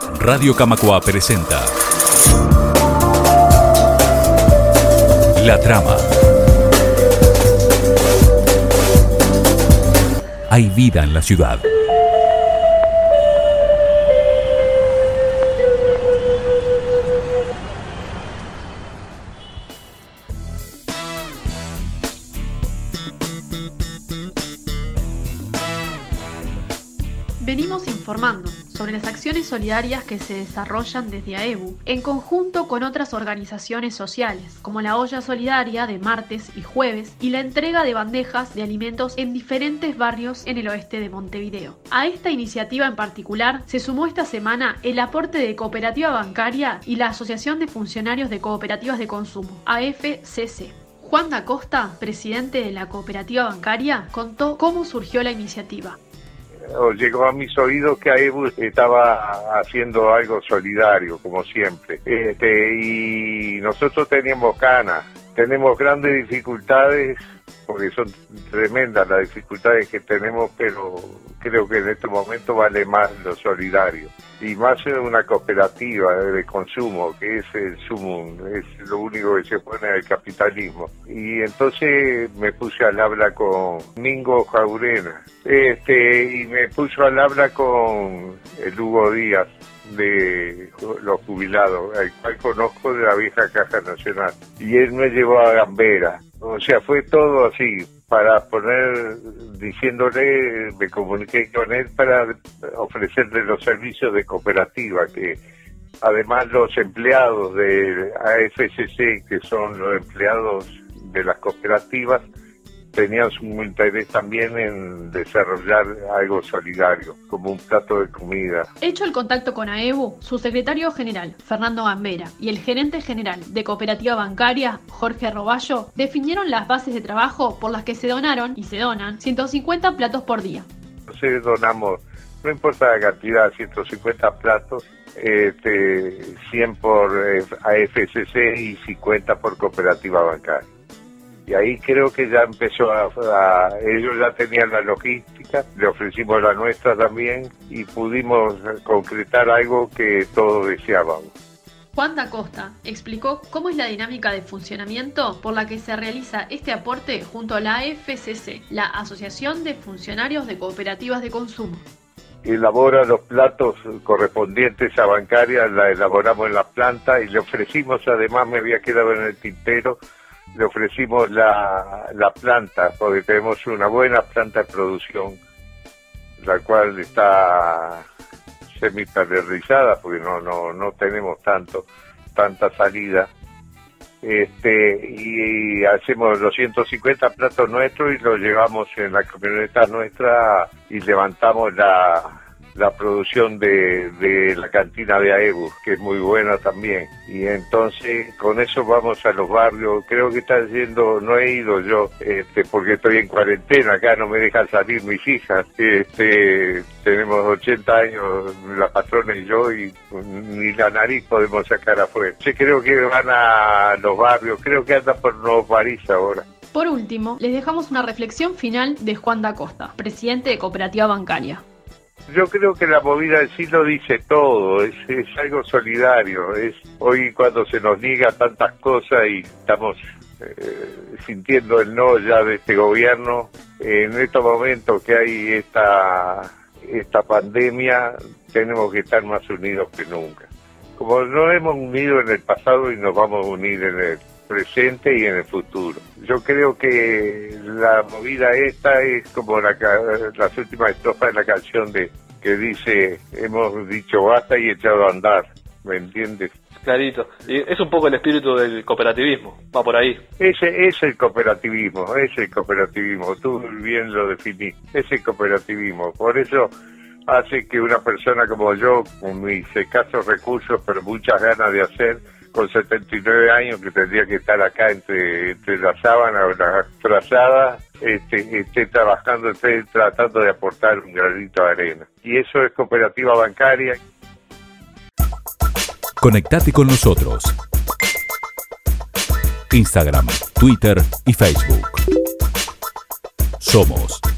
Radio Camacuá presenta La Trama. Hay vida en la ciudad. Venimos informando sobre las acciones solidarias que se desarrollan desde AEBU en conjunto con otras organizaciones sociales, como la olla solidaria de martes y jueves y la entrega de bandejas de alimentos en diferentes barrios en el oeste de Montevideo. A esta iniciativa en particular se sumó esta semana el aporte de Cooperativa Bancaria y la Asociación de Funcionarios de Cooperativas de Consumo, AFCC. Juan da Costa, presidente de la Cooperativa Bancaria, contó cómo surgió la iniciativa. Llegó a mis oídos que AEBU estaba haciendo algo solidario, como siempre. Y nosotros teníamos ganas, tenemos grandes dificultades, porque son tremendas las dificultades que tenemos, pero creo que en este momento vale más lo solidario. Y más en una cooperativa de consumo, que es el sumum, es lo único que se pone al capitalismo. Y entonces me puse al habla con Mingo Jaurena, y me puso al habla con el Hugo Díaz, de los jubilados, al cual conozco de la vieja Caja Nacional, y él me llevó a Gambera. O sea, fue todo así, para poner, diciéndole, me comuniqué con él para ofrecerle los servicios de cooperativa, que además los empleados de AFCC, que son los empleados de las cooperativas, tenían su interés también en desarrollar algo solidario, como un plato de comida. Hecho el contacto con AEBU, su secretario general, Fernando Gambera, y el gerente general de Cooperativa Bancaria, Jorge Roballo, definieron las bases de trabajo por las que se donaron y se donan 150 platos por día. Entonces donamos, no importa la cantidad, 150 platos, 100 por AFCC y 50 por Cooperativa Bancaria. Y ahí creo que ya empezó ellos ya tenían la logística, le ofrecimos la nuestra también y pudimos concretar algo que todos deseábamos. Juan da Costa explicó cómo es la dinámica de funcionamiento por la que se realiza este aporte junto a la AFCC, la Asociación de Funcionarios de Cooperativas de Consumo. Elabora los platos correspondientes a Bancaria, la elaboramos en la planta y le ofrecimos, además me había quedado en el tintero, le ofrecimos la planta, porque tenemos una buena planta de producción, la cual está semi-perdizada, porque no tenemos tanta salida. Y hacemos los 150 platos nuestros y los llevamos en la camioneta nuestra y levantamos la producción de la cantina de AEBU, que es muy buena también. Y entonces con eso vamos a los barrios. Creo que está yendo, no he ido yo, porque estoy en cuarentena, acá no me dejan salir mis hijas. Tenemos 80 años, la patrona y yo, y ni la nariz podemos sacar afuera. Yo creo que van a los barrios, creo que anda por Nuevo París ahora. Por último, les dejamos una reflexión final de Juan da Costa, presidente de Cooperativa Bancaria. Yo creo que la movida en sí lo dice todo, es algo solidario. Hoy cuando se nos niega tantas cosas y estamos sintiendo el no ya de este gobierno, en estos momentos que hay esta pandemia, tenemos que estar más unidos que nunca. Como nos hemos unido en el pasado y nos vamos a unir en el presente y en el futuro. Yo creo que la movida esta es como las últimas estrofas de la canción que dice, hemos dicho basta y echado a andar, ¿me entiendes? Clarito. Y es un poco el espíritu del cooperativismo, va por ahí. Ese es el cooperativismo, tú bien lo definís, es el cooperativismo. Por eso hace que una persona como yo, con mis escasos recursos, pero muchas ganas de hacer, con 79 años, que tendría que estar acá entre la sábana o las frazadas, esté trabajando, esté tratando de aportar un granito de arena. Y eso es Cooperativa Bancaria. Conectate con nosotros. Instagram, Twitter y Facebook. Somos